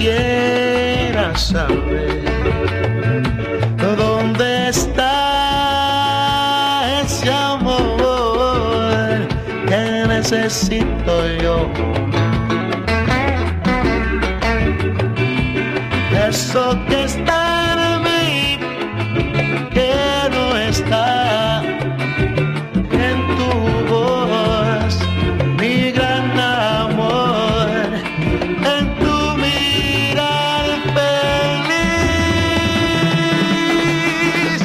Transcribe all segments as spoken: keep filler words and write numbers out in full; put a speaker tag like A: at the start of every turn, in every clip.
A: quisiera saber dónde está ese amor que necesito yo. Eso que está en mí, que no está en tu voz, mi gran amor, en tu mirar feliz.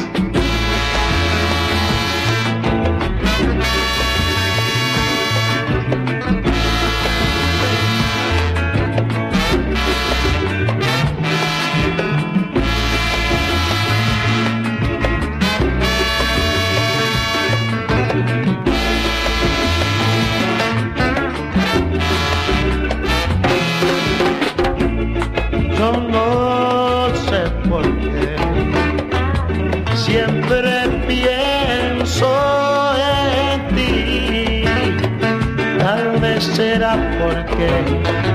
A: Yo no sé por qué siempre pienso en ti. Tal vez será porque